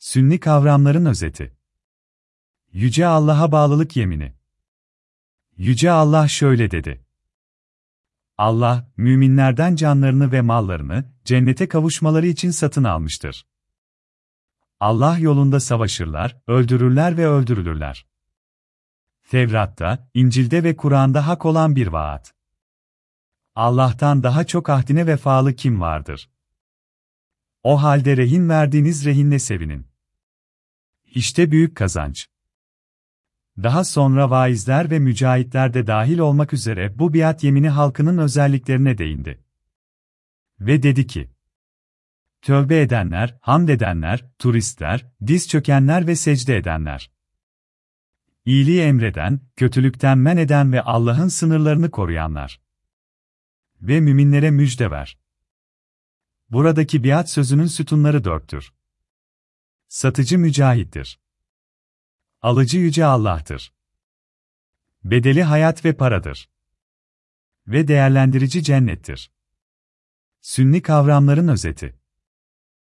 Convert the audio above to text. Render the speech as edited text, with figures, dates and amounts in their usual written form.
Sünni kavramların özeti. Yüce Allah'a bağlılık yemini. Yüce Allah şöyle dedi. Allah, müminlerden canlarını ve mallarını, cennete kavuşmaları için satın almıştır. Allah yolunda savaşırlar, öldürürler ve öldürülürler. Tevrat'ta, İncil'de ve Kur'an'da hak olan bir vaat. Allah'tan daha çok ahdine vefalı kim vardır? O halde rehin verdiğiniz rehinle sevinin. İşte büyük kazanç. Daha sonra vaizler ve mücahitler de dahil olmak üzere bu biat yemini halkının özelliklerine değindi. Ve dedi ki, tövbe edenler, hamd edenler, turistler, diz çökenler ve secde edenler. İyiliği emreden, kötülükten men eden ve Allah'ın sınırlarını koruyanlar. Ve müminlere müjde ver. Buradaki biat sözünün sütunları dörttür. Satıcı mücahittir. Alıcı Yüce Allah'tır. Bedeli hayat ve paradır. Ve değerlendirici cennettir. Sünni kavramların özeti.